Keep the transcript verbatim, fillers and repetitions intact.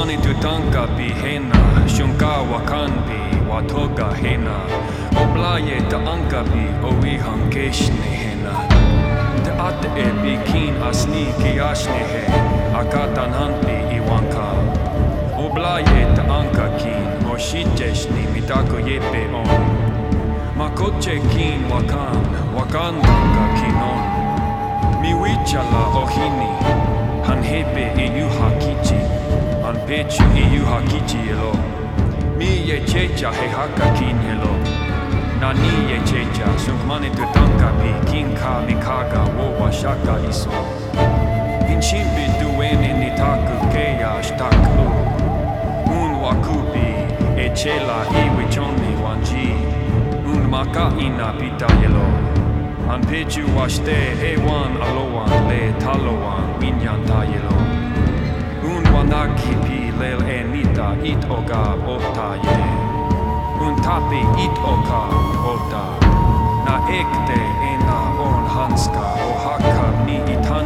Shumani tutanka pi hena, shunka wakanpi, watoga hena. Oblaye ta anka pi, owihan keshne hena. Te ate e pi kin asni kiashne he, akatan hanpi iwanka. Oblaye ta anka kin, oshiteshni mitako yepe on. Makoche kin wakan, wakandaka kinon. Miwichala ohini, hanhepe iyuha kichi. Pechu iyuha kichi elo. Mi ye checha he haka kin elo. Nani ye checha, sunkmane tutanka pi kinka mikaga wo washaka iso. Inchimbi duene nitaku keya shtaku. Un wakupi e chela iwichoni wanji. Un maka ina pita yelo. An pechu washte ewan alowan le talowan winyanta yelo. Un wanaki pi lel enita it oga ota ye. Un tapi it oka ota. Na ekte ena on hanska o haka ni itan.